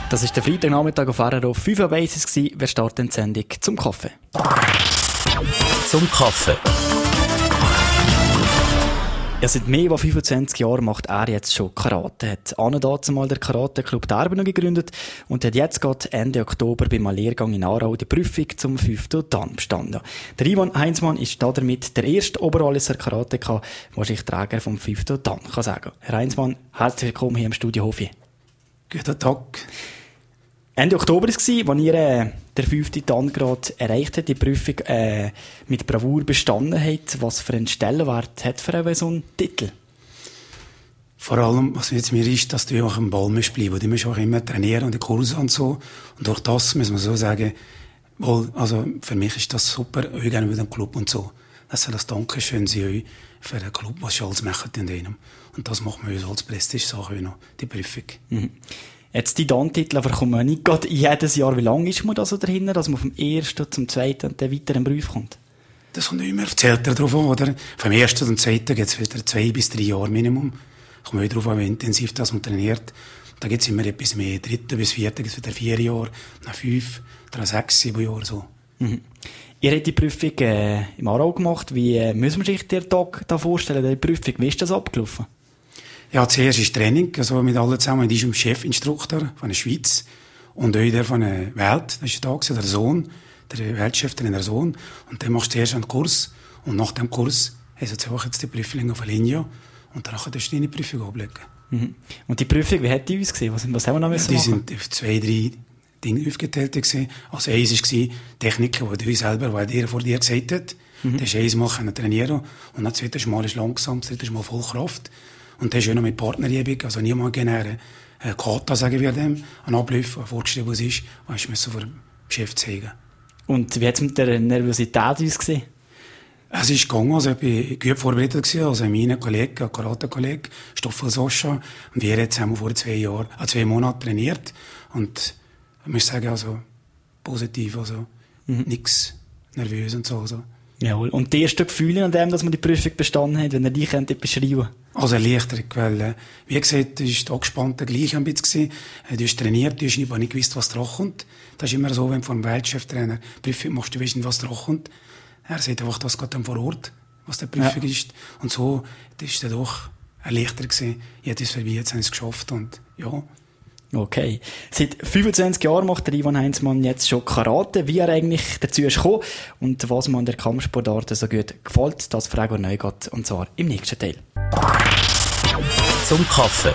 Das war der Freitagnachmittag auf RRO 5 Basis. Wir starten die Sendung zum Kaffee. Zum Kaffee. Ja, seit mehr als 25 Jahren macht er jetzt schon Karate. Er hat dazu mal den Karate-Club Derben gegründet und hat jetzt gerade Ende Oktober beim Lehrgang in Aarau die Prüfung zum 5. Dan bestanden. Der Ivan Heinzmann ist damit der erste Oberwalliser Karateka, der sich Träger vom 5. Dan kann sagen. Herr Heinzmann, herzlich willkommen hier im Studio Hofi. Guten Tag. Ende Oktober war es, als ihr der 5. Dan gerade erreicht hat, die Prüfung mit Bravour bestanden hat. Was für einen Stellenwert hat für so einen Titel? Vor allem, was jetzt mir ist, dass du auch am Ball musst bleiben. Du musst auch immer trainieren und die Kurse und so. Und durch das müssen wir so sagen, also für mich ist das super, ich gerne mit dem Club und so. Das soll das Dankeschön sein für den Club, was sie alles machen in einem. Und das macht man uns als Prestige-Sache noch, die Prüfung. Mhm. Jetzt die Dan-Titel bekommt man nicht gerade jedes Jahr. Wie lange ist man da so dahinter, dass man vom ersten zum zweiten und dann weiter in den Beruf kommt? Das kommt immer auf das Alter drauf an, oder? Vom ersten zum zweiten geht es wieder 2 bis 3 Jahre Minimum. Kommt wieder darauf an, wie intensiv das man trainiert. Da gibt es immer etwas mehr. 3. bis 4. gibt es wieder 4 Jahre, dann 5, dann 6, 7 Jahre so. Mhm. Ihr habt die Prüfung im Aarau gemacht. Wie müssen wir sich den Tag da vorstellen, die Prüfung? Wie ist das abgelaufen? Ja, zuerst ist Training, also mit allen zusammen. Und ich bin Chefinstruktor von der Schweiz und auch der von der Welt. Das war da, der Sohn, der Weltcheftrainer Sohn. Und dann machst du zuerst einen Kurs. Und nach dem Kurs hast du jetzt die Prüflinge auf Linie. Und danach kannst du deine Prüfung ablegen. Mhm. Und die Prüfung, wie hat die uns gesehen? Was haben wir noch müssen machen? Die sind auf 2, 3 Dinge aufgeteilt gewesen. Also eins war Techniken, die du selber, weil der vor dir gesagt hat. Das ist eins Mal trainieren. Und das zweite Mal ist langsam, das dritte Mal voll Kraft. Und das ist ja noch mit Partnerübung, also niemand genau Kata, sagen wir dem, ein Ablauf, ein vorgeschrieben, was ist, was ich vor dem Chef zeigen. Und wie hat es mit der Nervosität ausgesehen? Es ist gegangen, also ich war gut vorbereitet gewesen, also mein Kollege, ein Karate-Kollege, Stoffel Soscha, und wir jetzt haben wir vor 2 Monaten trainiert, und ich muss sagen, also positiv, also nichts nervös und so, also. Jawohl. Und die ersten Gefühle an dem, dass man die Prüfung bestanden hat, wenn ihr die beschreiben? Also Erleichterung, weil, wie gesagt, du warst angespannt gleich ein bisschen. Du hast trainiert, du hast aber nicht gewusst, was dran kommt. Das ist immer so, wenn du vom Weltcheftrainer Prüfung machst, du wissen, was dran kommt. Er sagt einfach, das geht dann vor Ort, was der Prüfung ist. Und so, das ist dann doch erleichtert gewesen. Jetzt ist es vorbei, jetzt haben sie es geschafft und, ja. Okay. Seit 25 Jahren macht der Ivan Heinzmann jetzt schon Karate. Wie er eigentlich dazu ist gekommen und was man an der Kampfsportart so gut gefällt, das fragen wir neu geht, und zwar im nächsten Teil. Zum Kaffee.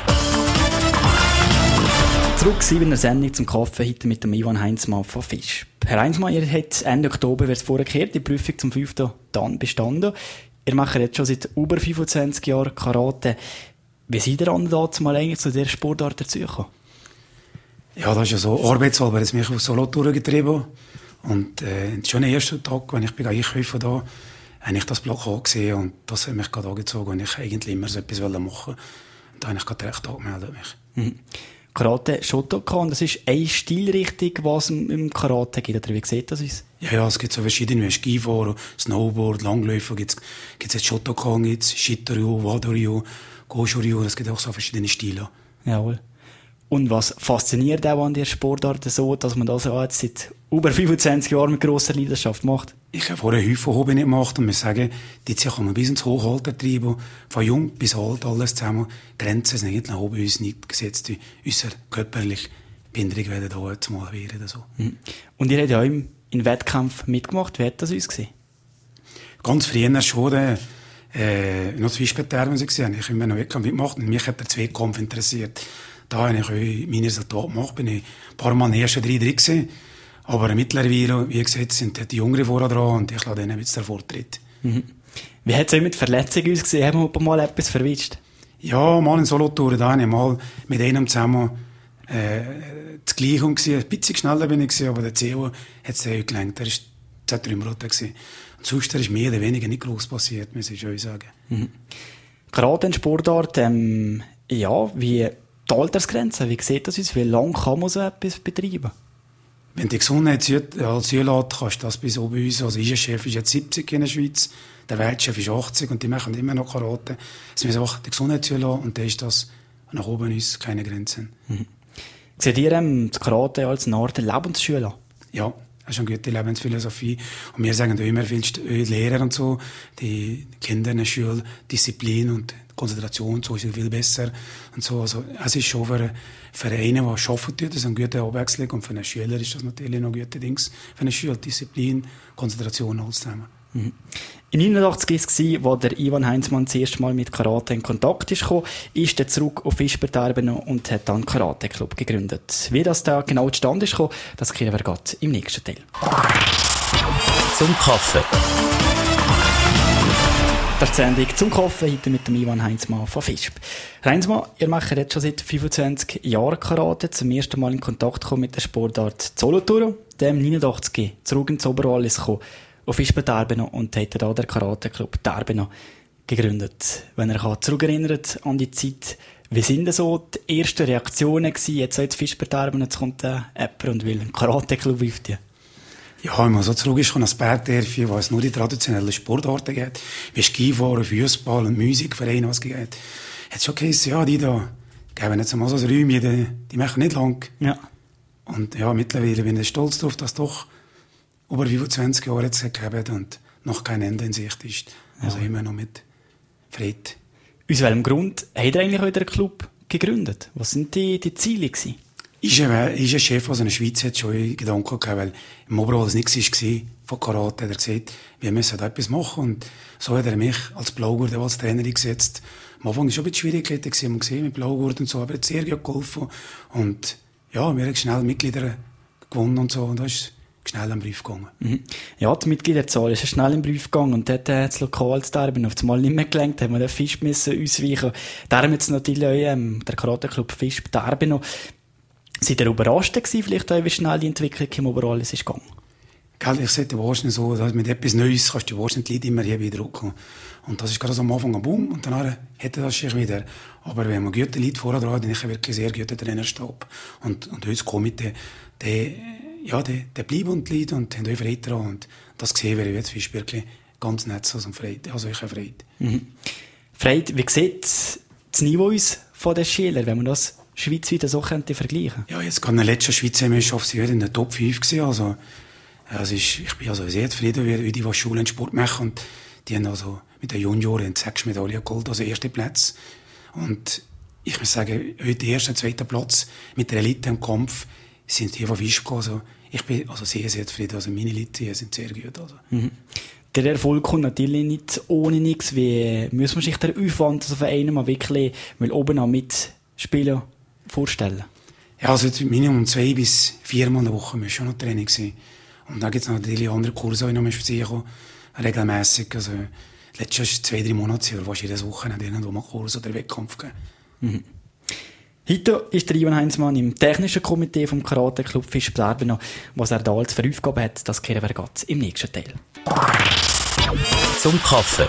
Zurück in der Sendung zum Kaffee, heute mit dem Ivan Heinzmann von Fisch. Herr Heinzmann, ihr habt Ende Oktober, wird es vorgekehrt, die Prüfung zum 5. Dan bestanden. Ihr macht jetzt schon seit über 25 Jahren Karate. Wie seid ihr dazu mal eigentlich zu dieser Sportart dazugekommen? Ja, das ist ja so Arbeitswahl, das mich auf Solothurn getrieben. Und schon den ersten Tag, wenn ich einkaufen da, habe ich das Plakat gesehen und das hat mich gerade angezogen und ich eigentlich immer so etwas machen wollte. Und da habe ich gerade recht angemeldet. Mhm. Karate Shotokan, das ist eine Stilrichtung, was es im Karate gibt. Oder wie sieht das aus? Ja, es gibt so verschiedene, Skifahren, Snowboard, Langläufer, gibt's jetzt Shotokan, Shitoryu, Wado-ryu, Gosho-ryu, es gibt auch so verschiedene Stile. Jawohl. Und was fasziniert auch an der Sportart so, dass man das jetzt seit über 25 Jahren mit grosser Leidenschaft macht? Ich habe vorher Häufen Hobby nicht gemacht und muss sagen, die kann man bis ins Hochalter treiben, von jung bis alt, alles zusammen. Grenzen sind eigentlich bei uns nicht gesetzt, wie unsere körperliche Behinderung werden da jetzt mal werden. So. Und ihr habt ja auch in Wettkämpfen mitgemacht, wie hat das uns gesehen? Ganz früher schon, noch Zwischenbeterben gesehen, ich habe immer noch Wettkampf mitgemacht und mich hat der Zweikampf interessiert. Da habe ich auch meine Resultate gemacht, bin ich ein paar Mal in den ersten 3 drin gewesen. Aber mittlerweile, wie gesagt, sind die Jüngeren vorher dran und ich lasse denen jetzt den Vortritt. Wie hat es mit Verletzungen ausgesehen? Haben wir mal etwas verwischt? Ja, mal in Solothurn, da habe ich mal mit einem zusammen das Gleiche gewesen. Ein bisschen schneller bin ich gewesen, aber der CEO hat es heute gelenkt. Er war 2-3 Monate gewesen. Und sonst ist mehr oder weniger nicht groß passiert, muss ich schon sagen. Gerade in Sportart, ja, wie die Altersgrenze, wie sieht das aus? Wie lange kann man so etwas betreiben? Wenn die Gesundheit als zulässt, kannst du das bis oben bei uns. Also unser Chef ist jetzt 70 in der Schweiz, der Weltchef ist 80 und die machen immer noch Karate. Es muss einfach die Gesundheit zulassen und dann ist das nach oben uns keine Grenzen. Seht ihr das Karate als eine Art Lebensschule an? Ja, das ist eine gute Lebensphilosophie. Und wir sagen auch immer, viel Lehrer und so, die Kinder in der Schule, Disziplin und Konzentration und so ist viel besser. Und so. Also, es ist schon für einen, der arbeiten tut, das ist eine gute Abwechslung. Und für einen Schüler ist das natürlich noch gute Dings. Für eine Schule, Disziplin, Konzentration, alles zusammen. Mhm. In 1989 war es, als der Ivan Heinzmann das erste Mal mit Karate in Kontakt kam, ist er zurück auf Fischberg und hat dann einen Karate-Club gegründet. Wie das da genau zustande kam, das kennen wir gerade im nächsten Teil. Zum Kaffee. Das ist die Sendung zum Kaffee, heute mit dem Ivan Heinzmann von Fischb. Heinzmann, ihr macht jetzt schon seit 25 Jahren Karate, zum ersten Mal in Kontakt gekommen mit der Sportart Solothurn, dem 89 zurück ins Oberwallis gekommen, auf Fischb Derbeno und hat da den Karate-Club Derbeno gegründet. Wenn ihr zurückerinnert an die Zeit, wie sind denn so die ersten Reaktionen gewesen? Jetzt seid Fischb Derbeno, jetzt kommt der Epper und will einen Karate-Club aufziehen. Ja, wenn man so zurück ist von einem Bergdörfchen, wo es nur die traditionellen Sportarten gibt, wie Skifahren, Fußball und Musikvereine, was es gibt, hat es schon geheißen, ja, die da geben jetzt mal so ein Räumchen, die machen nicht lang. Ja. Und ja, mittlerweile bin ich stolz darauf, dass doch über 25 Jahre jetzt gegeben und noch kein Ende in Sicht ist. Also immer noch mit Freude. Aus welchem Grund hat er eigentlich heute einen Club gegründet? Was sind die Ziele gewesen? Ist ein Chef aus der Schweiz, hat schon Gedanken gehabt, weil im Oberwallis nichts war von Karate, hat er gesagt, wir müssen da etwas machen. Und so hat er mich als Blaugurt als Trainer gesetzt. Am Anfang war es schon ein bisschen Schwierigkeiten man gesehen mit Blaugurt und so, aber er hat sehr gut geholfen. Und ja, wir haben schnell Mitglieder gewonnen und so, und da ist schnell im Brief gegangen. Mhm. Ja, die Mitgliederzahl ist schnell im Brief gegangen und dort hat das Lokal zu Derbeno auf einmal nicht mehr gelenkt, haben wir den Fisch ausweichen. Darum jetzt natürlich auch, der Karate-Club Fisch Derbeno. Seid ihr überrascht gewesen, vielleicht auch, wie schnell die Entwicklung im Oberwallis ist gegangen? Gell, ich sehe wahrscheinlich so, dass mit etwas Neues kannst du wahrscheinlich die Leute immer hier wieder rücken. Und das ist gerade so am Anfang ein Boom und dann hätte das sich wieder. Aber wenn man gute Leute vorher dran hat, dann ist wirklich sehr guter Trainerstab. Und heute das Komitee, der bleibt und die Leute und haben auch Freude dran. Und das sehen wir jetzt wirklich ganz nett so und Freude. Also ich habe Freude. Mhm. Freude, wie sieht das Niveau aus von den Schülern, wenn man das schweizweit so könnte vergleichen? Ja, jetzt gerade in der letzten Schweizer Meisterschaft sind wir in der Top 5 gewesen. Also, ich bin also sehr zufrieden, wie die Schulen und Sport machen. Und die haben also mit den Junioren 6 Medaillen geholt, also erste Platz. Und ich muss sagen, heute erster und zweiter Platz mit der Elite im Kampf sind die von Fisch gekommen. Also, ich bin also sehr, sehr zufrieden. Also meine Leute sind sehr gut. Also. Mhm. Der Erfolg kommt natürlich nicht ohne nichts. Wie muss man sich den Aufwand also für einen mal wirklich oben an mitspielen vorstellen? Ja, also Minimum 2 bis 4 Mal in der Woche muss schon noch Training sein. Und dann gibt es natürlich andere Kurse, die ich noch spazieren regelmässig. Also letztes 2-3 Monate oder fast jedes Wochenende irgendwo mal Kurs oder Wettkampf gegeben. Mhm. Heute ist der Ivan Heinzmann im technischen Komitee vom Karate-Club Fischb Derbeno. Was er da als für Aufgabe hat, das kehren wir gerade im nächsten Teil. Zum Kaffee.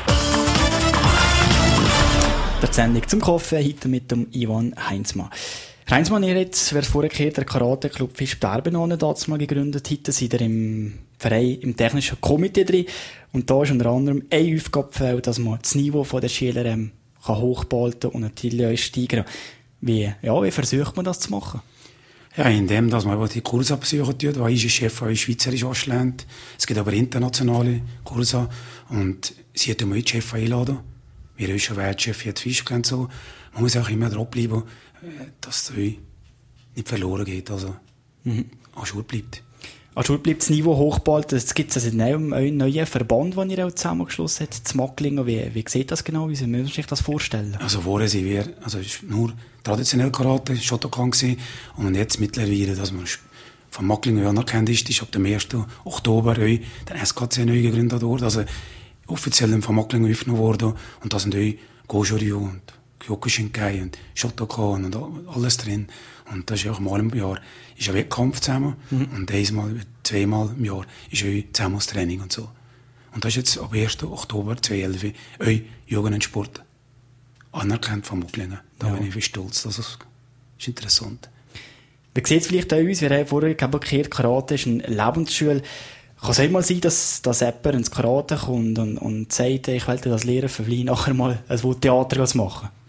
Der Sendung zum Kaffee, heute mit dem Ivan Heinzmann. Herr Heinzmann, ihr habt, wer vorher gehört, der Karate-Club Fischb Derbeno dazu mal gegründet. Heute seid ihr im Verein, im technischen Komitee drin. Und da ist unter anderem eine Aufgabe, dass man das Niveau der Schüler hochhalten und natürlich auch steigern. Wie versucht man das zu machen? Ja, indem, dass man die Kurse besuchen tut, weil ich Chef auch Schweizerisch lernt. Es gibt aber internationale Kurse und sie hat immer die Chef einladen. Wir haben schon Wertchef hier Fisch kennt so. Man muss auch immer drauf bleiben, dass es nicht verloren geht, also an Schule bleibt. An Schule bleibt das Niveau hochgehalten. Es gibt also einen neuen Verband, den ihr auch zusammengeschlossen habt, zu Macklingen. Wie sieht das genau aus? Wie muss man sich das vorstellen? Also vorher sind wir, also es war nur traditionell Karate, Shotokan gewesen. Und jetzt mittlerweile, dass man von Macklingen anerkannt ist ab dem 1. Oktober der SKC neu gegründet wurde. Also offiziell von Macklingen öffnen worden. Und da sind auch Goju-Ryu und Kyokushinkai und Shotokan und alles drin. Und das ist auch mal im Jahr ist ein Wettkampf zusammen. Und zweimal im Jahr ist auch zusammen das Training und so. Und das ist jetzt ab 1. Oktober 2011 auch Jugend und Sport anerkannt von Macklingen. Da bin ich viel stolz. Das ist interessant. Wie sieht es vielleicht auch aus? Wir haben vorher gehört, Karate ist eine Lebensschule. Kann es einmal sein, dass jemand ins Karate kommt und sagt, ich will das lernen, für nachher mal ein Theater machen?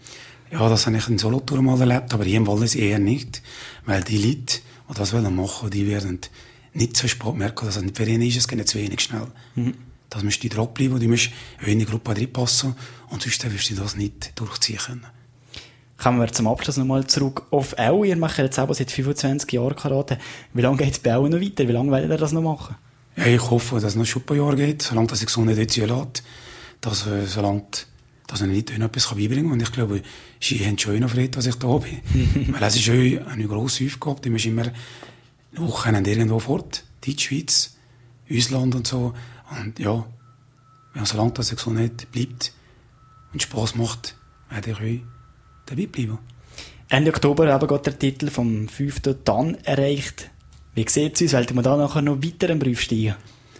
Ja, das habe ich in Solothurn mal erlebt, aber hier im Wallis eher nicht, weil die Leute, die das machen wollen, die werden nicht so spät merken, dass es nicht für ihn ist, es geht nicht zu wenig schnell. Das müsst ihr dranbleiben, du musst in die Gruppe reinpassen und sonst wirst du das nicht durchziehen können. Kommen wir zum Abschluss nochmal zurück auf Elle. Ihr macht jetzt auch seit 25 Jahren Karate. Wie lange geht es bei Elle noch weiter? Wie lange werdet ihr das noch machen? Ja, ich hoffe, dass es noch schon ein paar Jahre geht, solange das Gesundheit nicht zulässt, solange dass ich nicht etwas beibringen kann. Und ich glaube, sie haben schon noch Freude, dass ich da bin. Weil es ist schon eine grosse Aufgabe, die musst immer Wochenende irgendwo fort. Deutschschweiz, Ausland und so. Und ja, solange das Gesundheit bleibt und Spass macht, werde ich auch dabei bleiben. Ende Oktober eben geht der Titel vom 5. Dan erreicht. Wie sieht es aus? Sollten wir da nachher noch weiter im Beruf steigen?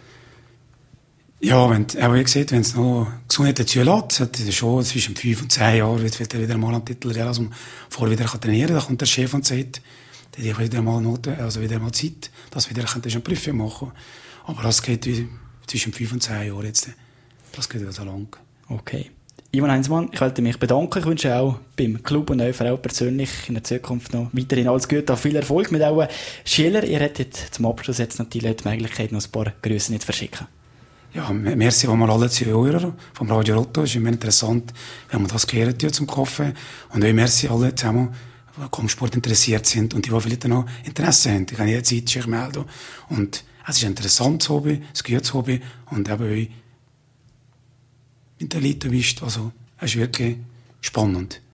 Ja, wie gesagt, wenn es noch Gesundheit dazu lässt, es schon zwischen 5 und 10 Jahren wird wieder mal einen Titel real, also vorher wieder trainieren kann, dann kommt der Chef und sagt, dann habe ich wieder mal Zeit, dass du wieder eine Prüfung machen. Aber das geht zwischen 5 und 10 Jahren jetzt. Das geht ja so lang. Okay. Ivan Heinzmann, ich wollte mich bedanken. Ich wünsche auch beim Club und euch auch persönlich in der Zukunft noch weiterhin alles Gute, auch viel Erfolg mit euren Schülern. Ihr hättet zum Abschluss jetzt natürlich die Möglichkeit, noch ein paar Grüße nicht zu verschicken. Ja, merci an alle Zuhörer vom Radio Rotto. Es ist immer interessant, wenn man das gehört zum Kaffee. Und auch merci alle zusammen, die am Kampfsport interessiert sind und die vielleicht noch Interesse haben. Ich kann jederzeit sich melden. Und es ist ein interessantes Hobby, ein gutes Hobby. Und eben auch mit den Leuten wischt. Also, es ist wirklich spannend.